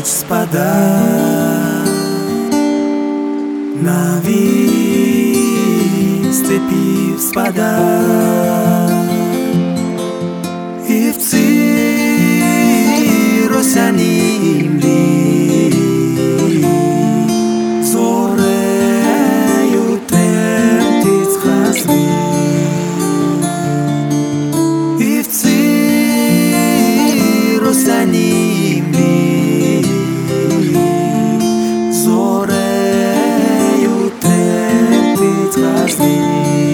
ніч спада на вісь степів спада, і в цій росяній млі зорею тремтить хасмі, і в цій росяній млі зорею тремтить хасмі.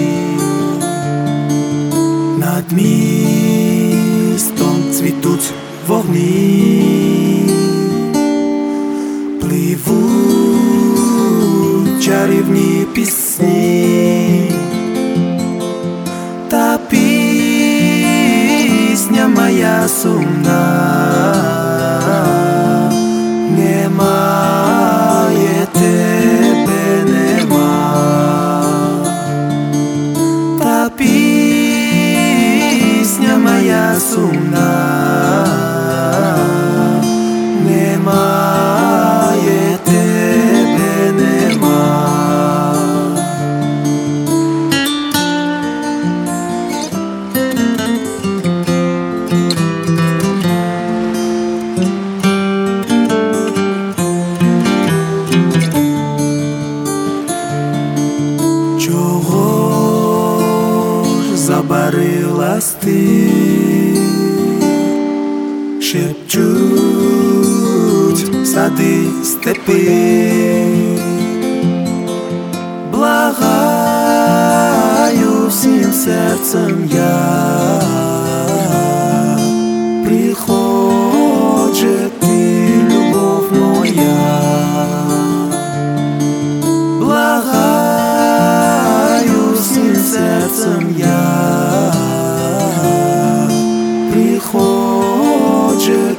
Над містом цвітуть вогні, пливуть чарівні пісні, та пісня моя сумна немає тебе, нема, та пісня моя сумна немає тебе, нема. Чого ж забарилась ти? Шепчуть сади, степи, благаю всім серцем я, приходь же ти, любов моя, благаю всім серцем я, приходь же